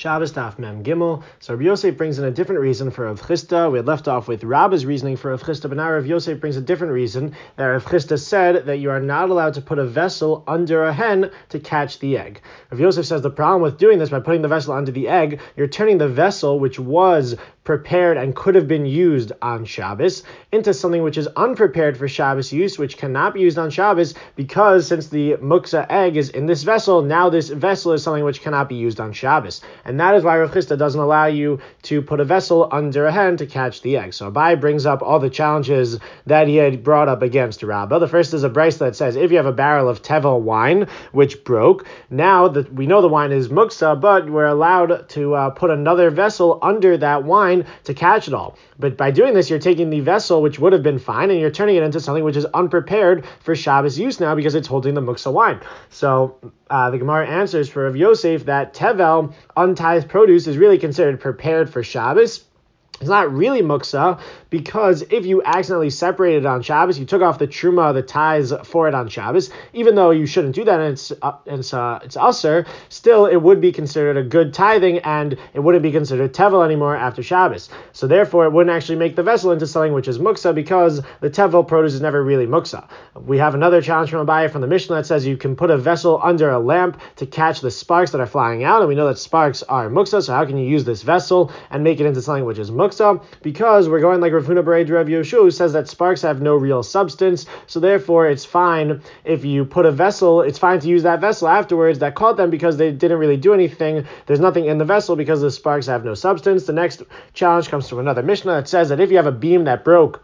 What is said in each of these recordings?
Shabbos Daf Mem Gimel. So Rabbi Yosef brings in a different reason for Rav Chisda. We had left off with Rabba's reasoning for Rav Chisda, but now Rav Yosef brings a different reason that Rav Chisda said that you are not allowed to put a vessel under a hen to catch the egg. Rav Yosef says the problem with doing this by putting the vessel under the egg, you're turning the vessel, which was prepared and could have been used on Shabbos, into something which is unprepared for Shabbos use, which cannot be used on Shabbos, because since the muksa egg is in this vessel, now this vessel is something which cannot be used on Shabbos. And that is why Rav Chisda doesn't allow you to put a vessel under a hen to catch the egg. So Abai brings up all the challenges that he had brought up against Rabbah. The first is a brayso that says, if you have a barrel of tevel wine, which broke, now that we know the wine is muksa, but we're allowed to put another vessel under that wine to catch it all. But by doing this, you're taking the vessel, which would have been fine, and you're turning it into something which is unprepared for Shabbos use now because it's holding the muksa wine. So the Gemara answers for Rav Yosef that tevel, untithed produce, is really considered prepared for Shabbos. It's not really muksa, because if you accidentally separated it on Shabbos, you took off the truma, the ties for it on Shabbos, even though you shouldn't do that and it's usher, still it would be considered a good tithing and it wouldn't be considered tevel anymore after Shabbos. So therefore it wouldn't actually make the vessel into something which is muksa, because the tevel produce is never really muksa. We have another challenge from Abaye from the Mishnah that says you can put a vessel under a lamp to catch the sparks that are flying out, and we know that sparks are muksa, so how can you use this vessel and make it into something which is muksa? Because we're going like Rav Huna Bered Rav Yoshua, who says that sparks have no real substance, so therefore it's fine if you put a vessel, it's fine to use that vessel afterwards that caught them because they didn't really do anything. There's nothing in the vessel because the sparks have no substance. The next challenge comes from another Mishnah that says that if you have a beam that broke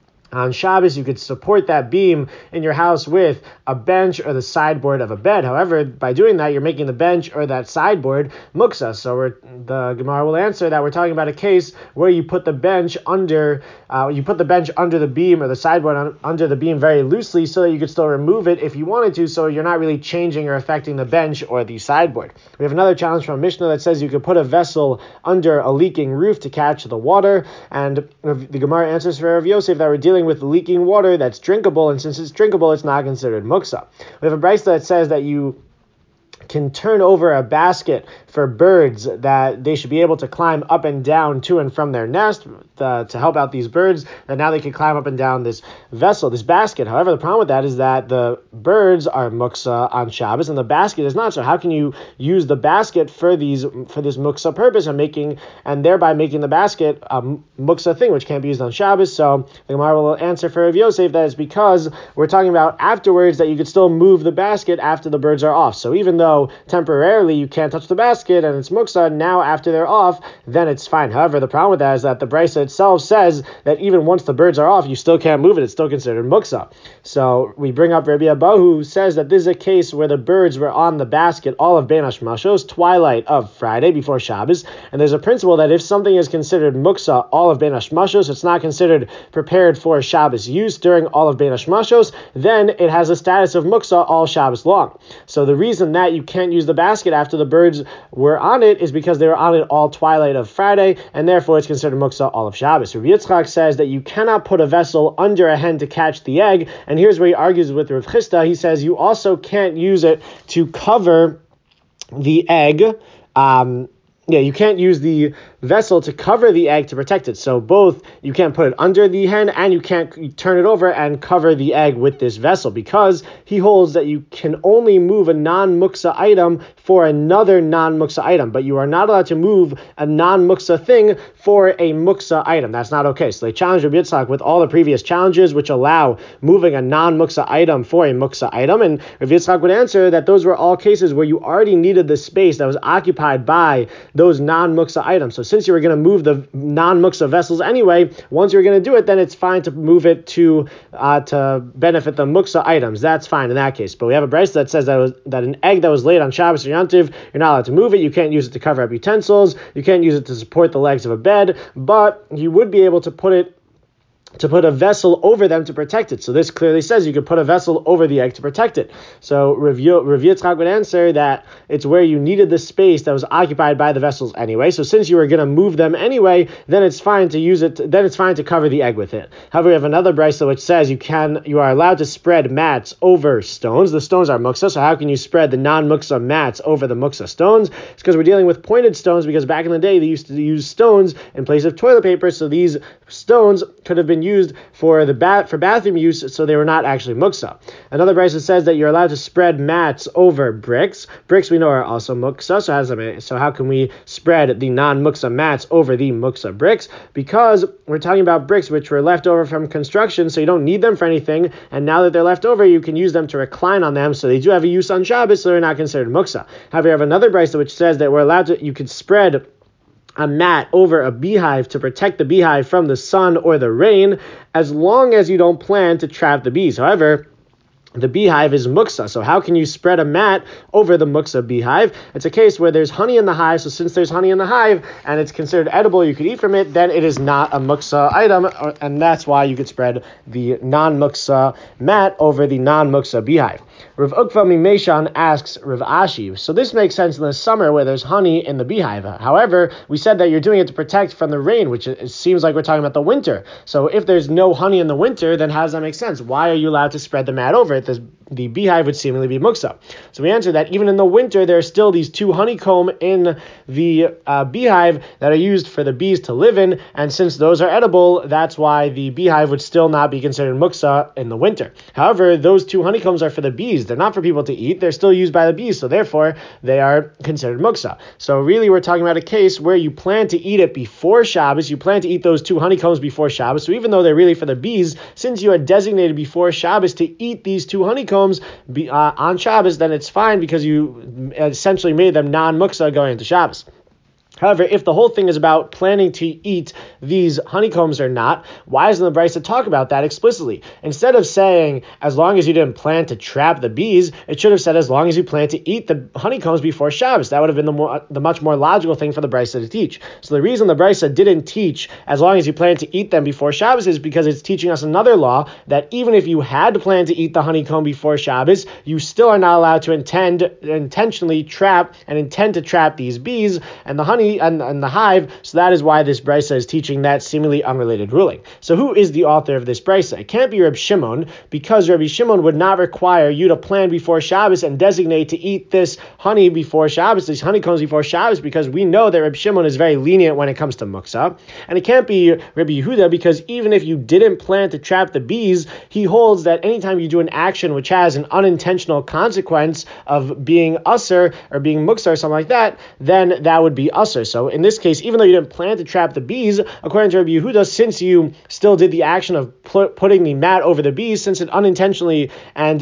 on Shabbos, you could support that beam in your house with a bench or the sideboard of a bed. However, by doing that, you're making the bench or that sideboard muksa. So the Gemara will answer that we're talking about a case where you put the bench under, the beam or the sideboard under the beam very loosely, so that you could still remove it if you wanted to. So you're not really changing or affecting the bench or the sideboard. We have another challenge from Mishnah that says you could put a vessel under a leaking roof to catch the water, and the Gemara answers for Rav Yosef that we're dealing with leaking water that's drinkable, and since it's drinkable, it's not considered muksa. We have a brayso that says that you can turn over a basket for birds, that they should be able to climb up and down to and from their nest to help out these birds, that now they can climb up and down this vessel, this basket. However, the problem with that is that the birds are muksa on Shabbos and the basket is not. So how can you use the basket for this muksa purpose and thereby making the basket a muksa thing which can't be used on Shabbos? So the Gemara will answer for Rav Yosef that it's because we're talking about afterwards that you could still move the basket after the birds are off. So even though temporarily you can't touch the basket and it's muksa, now after they're off, then it's fine. However, the problem with that is that the brayso itself says that even once the birds are off, you still can't move it. It's still considered muksa. So we bring up Rabbi Abba, who says that this is a case where the birds were on the basket all of Ben Hashmashos, twilight of Friday before Shabbos, and there's a principle that if something is considered muksa all of Ben Hashmashos, it's not considered prepared for Shabbos use during all of Ben Hashmashos, then it has a status of muksa all Shabbos long. So the reason that you can't use the basket after the birds were on it is because they were on it all twilight of Friday, and therefore it's considered muksa all of Shabbos. Rabbi Yitzchak says that you cannot put a vessel under a hen to catch the egg, and here's where he argues with Rav Chisda. He says you also can't use it to cover the egg. You can't use the vessel to cover the egg to protect it. So both, you can't put it under the hen and you can't turn it over and cover the egg with this vessel, because he holds that you can only move a non-muksa item for another non-muksa item, but you are not allowed to move a non-muksa thing for a muksa item. That's not okay. So they challenge Rabbi Yitzchak with all the previous challenges which allow moving a non-muksa item for a muksa item, and Rabbi Yitzchak would answer that those were all cases where you already needed the space that was occupied by those non-muksa items. So since you were going to move the non-muksa vessels anyway, once you're going to do it, then it's fine to move it to benefit the muksa items. That's fine in that case. But we have a brayso that says that an egg that was laid on Shabbos or Yontiv, you're not allowed to move it. You can't use it to cover up utensils. You can't use it to support the legs of a bed, but you would be able to put it to put a vessel over them to protect it. So this clearly says you could put a vessel over the egg to protect it. So Rav Yitzchak would answer that it's where you needed the space that was occupied by the vessels anyway. So since you were going to move them anyway, then it's fine to use it. Then it's fine to cover the egg with it. However, we have another brisa which says you are allowed to spread mats over stones. The stones are muksa. So how can you spread the non-muksa mats over the muksa stones? It's because we're dealing with pointed stones. Because back in the day they used to use stones in place of toilet paper. So these stones could have been used for bathroom use, so they were not actually muksa. Another brisa says that you're allowed to spread mats over bricks. Bricks we know are also muksa, so how can we spread the non-muksa mats over the muksa bricks? Because we're talking about bricks which were left over from construction, so you don't need them for anything, and now that they're left over, you can use them to recline on them, so they do have a use on Shabbos, so they're not considered muksa. However, you have another brisa which says that you could spread a mat over a beehive to protect the beehive from the sun or the rain, as long as you don't plan to trap the bees. However, the beehive is muksa, so how can you spread a mat over the muksa beehive? It's a case where there's honey in the hive, so since there's honey in the hive and it's considered edible, you could eat from it, then it is not a muksa item, and that's why you could spread the non-muksa mat over the non-muksa beehive. Rav Ukva Mimeshan asks Rav Ashi, so this makes sense in the summer where there's honey in the beehive. However, we said that you're doing it to protect from the rain, which it seems like we're talking about the winter. So if there's no honey in the winter, then how does that make sense? Why are you allowed to spread the mat over it? The beehive would seemingly be muksa. So we answer that even in the winter, there are still these two honeycomb in the beehive that are used for the bees to live in, and since those are edible, that's why the beehive would still not be considered muksa in the winter. However, those two honeycombs are for the bees. They're not for people to eat. They're still used by the bees, so therefore they are considered muksa. So really we're talking about a case where you plan to eat it before Shabbos. You plan to eat those two honeycombs before Shabbos. So even though they're really for the bees, since you had designated before Shabbos to eat these two honeycombs on Shabbos, then it's fine because you essentially made them non-muksa going into Shabbos. However, if the whole thing is about planning to eat these honeycombs or not, why doesn't the Brisa talk about that explicitly? Instead of saying, as long as you didn't plan to trap the bees, it should have said, as long as you plan to eat the honeycombs before Shabbos. That would have been the much more logical thing for the Brisa to teach. So the reason the Brisa didn't teach, as long as you plan to eat them before Shabbos, is because it's teaching us another law, that even if you had planned to eat the honeycomb before Shabbos, you still are not allowed to intentionally trap these bees and the honey and the hive. So that is why this brisa is teaching that seemingly unrelated ruling. So who is the author of this brisa? It can't be Reb Shimon, because Rabbi Shimon would not require you to plan before Shabbos and designate to eat this honey before Shabbos, these honeycombs before Shabbos, because we know that Reb Shimon is very lenient when it comes to muksa. And it can't be Rabbi Yehuda, because even if you didn't plan to trap the bees, he holds that anytime you do an action which has an unintentional consequence of being usser or being muksa or something like that, then that would be usser. So in this case, even though you didn't plan to trap the bees, according to Rabbi Yehuda, since you still did the action of putting the mat over the bees, since it unintentionally and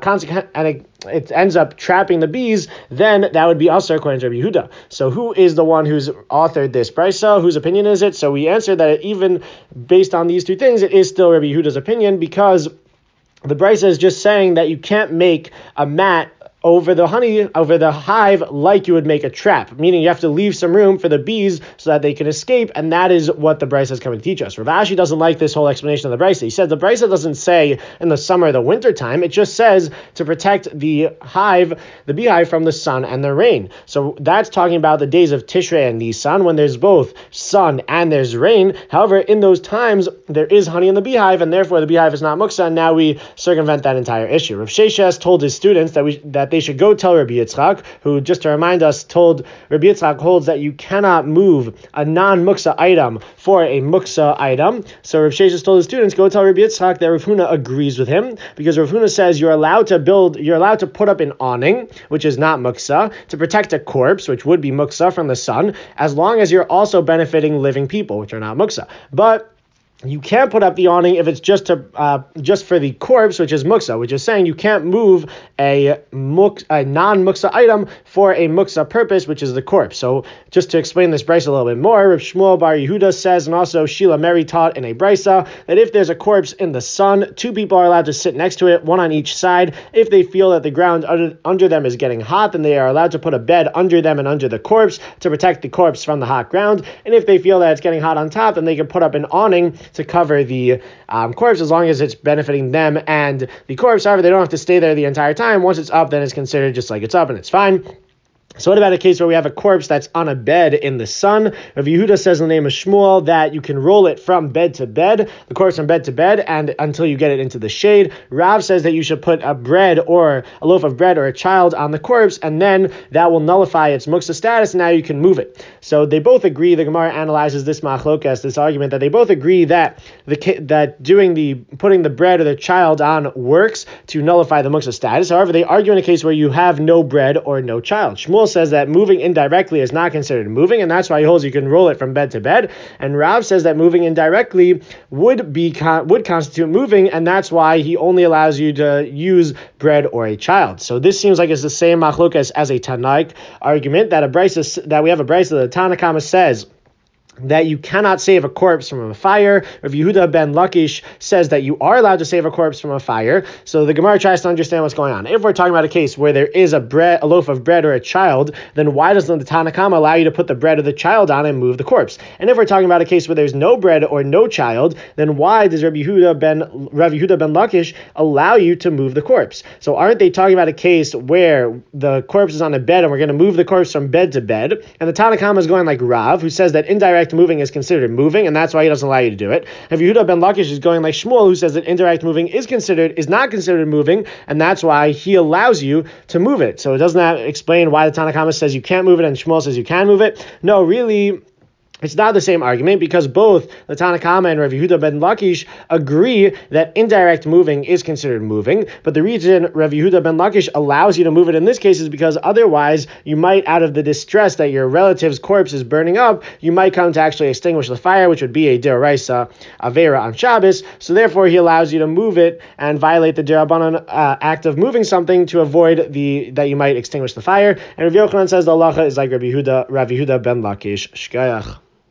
it ends up trapping the bees, then that would be usher according to Rabbi Yehuda. So who is the one who's authored this brisa? Whose opinion is it? So we answered that even based on these two things, it is still Rabbi Yehuda's opinion, because the brisa is just saying that you can't make a mat over the hive like you would make a trap, meaning you have to leave some room for the bees so that they can escape, and that is what the Brisa is coming to teach us. Rav Ashi doesn't like this whole explanation of the Brisa. He said the Brisa doesn't say in the summer or the winter time, it just says to protect the beehive from the sun and the rain. So that's talking about the days of Tishrei and Nisan, when there's both sun and there's rain. However, in those times, there is honey in the beehive, and therefore the beehive is not muksa, and now we circumvent that entire issue. Rav Sheshes told his students that they should go tell Rabbi Yitzchak, who, just to remind us, told Rabbi Yitzchak holds that you cannot move a non-muksa item for a muksa item. So Rav Sheshes told his students, go tell Rabbi Yitzchak that Rav Huna agrees with him, because Rav Huna says you're allowed to put up an awning, which is not muksa, to protect a corpse, which would be muksa from the sun, as long as you're also benefiting living people, which are not muksa. But you can't put up the awning if it's just for the corpse, which is muksa, which is saying you can't move a non-muksa item for a muksa purpose, which is the corpse. So just to explain this brisa a little bit more, Rav Shmuel Bar Yehuda says, and also Sheila Mary taught in a brisa, that if there's a corpse in the sun, two people are allowed to sit next to it, one on each side. If they feel that the ground under them is getting hot, then they are allowed to put a bed under them and under the corpse to protect the corpse from the hot ground. And if they feel that it's getting hot on top, then they can put up an awning to cover the corpse as long as it's benefiting them and the corpse. However, they don't have to stay there the entire time. Once it's up, then it's considered just like it's up and it's fine. So what about a case where we have a corpse that's on a bed in the sun? Rav Yehuda says in the name of Shmuel that you can roll it from bed to bed, the corpse from bed to bed, and until you get it into the shade. Rav says that you should put a loaf of bread or a child on the corpse, and then that will nullify its muksa status, and now you can move it. So they both agree, the Gemara analyzes this machlokas, this argument, that they both agree that putting the bread or the child on works to nullify the muksa status. However, they argue in a case where you have no bread or no child. Shmuel says that moving indirectly is not considered moving, and that's why he holds you can roll it from bed to bed. And Rav says that moving indirectly would constitute moving, and that's why he only allows you to use bread or a child. So this seems like it's the same machlokas as a Tanaik argument, that we have a brisa that the Tanna Kama says that you cannot save a corpse from a fire. Rav Yehuda ben Lakish says that you are allowed to save a corpse from a fire. So the Gemara tries to understand what's going on. If we're talking about a case where there is a loaf of bread or a child, then why doesn't the Tanna Kama allow you to put the bread or the child on and move the corpse? And if we're talking about a case where there's no bread or no child, then why does Rav Yehuda ben Lakish allow you to move the corpse? So aren't they talking about a case where the corpse is on a bed and we're going to move the corpse from bed to bed? And the Tanna Kama is going like Rav, who says that indirect moving is considered moving, and that's why he doesn't allow you to do it. And Yehuda ben Lakish is going like Shmuel, who says that indirect moving is not considered moving, and that's why he allows you to move it. So it doesn't explain why the Tanna Kama says you can't move it and Shmuel says you can move it. No, really, it's not the same argument, because both the Tanna Kama and Rav Yehuda ben Lakish agree that indirect moving is considered moving, but the reason Rav Yehuda ben Lakish allows you to move it in this case is because otherwise you might, out of the distress that your relative's corpse is burning up, you might come to actually extinguish the fire, which would be a deraisa avera on Shabbos. So therefore he allows you to move it and violate the derabanan act of moving something to avoid that you might extinguish the fire. And Rav Yochanan says the halacha is like Rav Yehuda ben Lakish. Shkayach.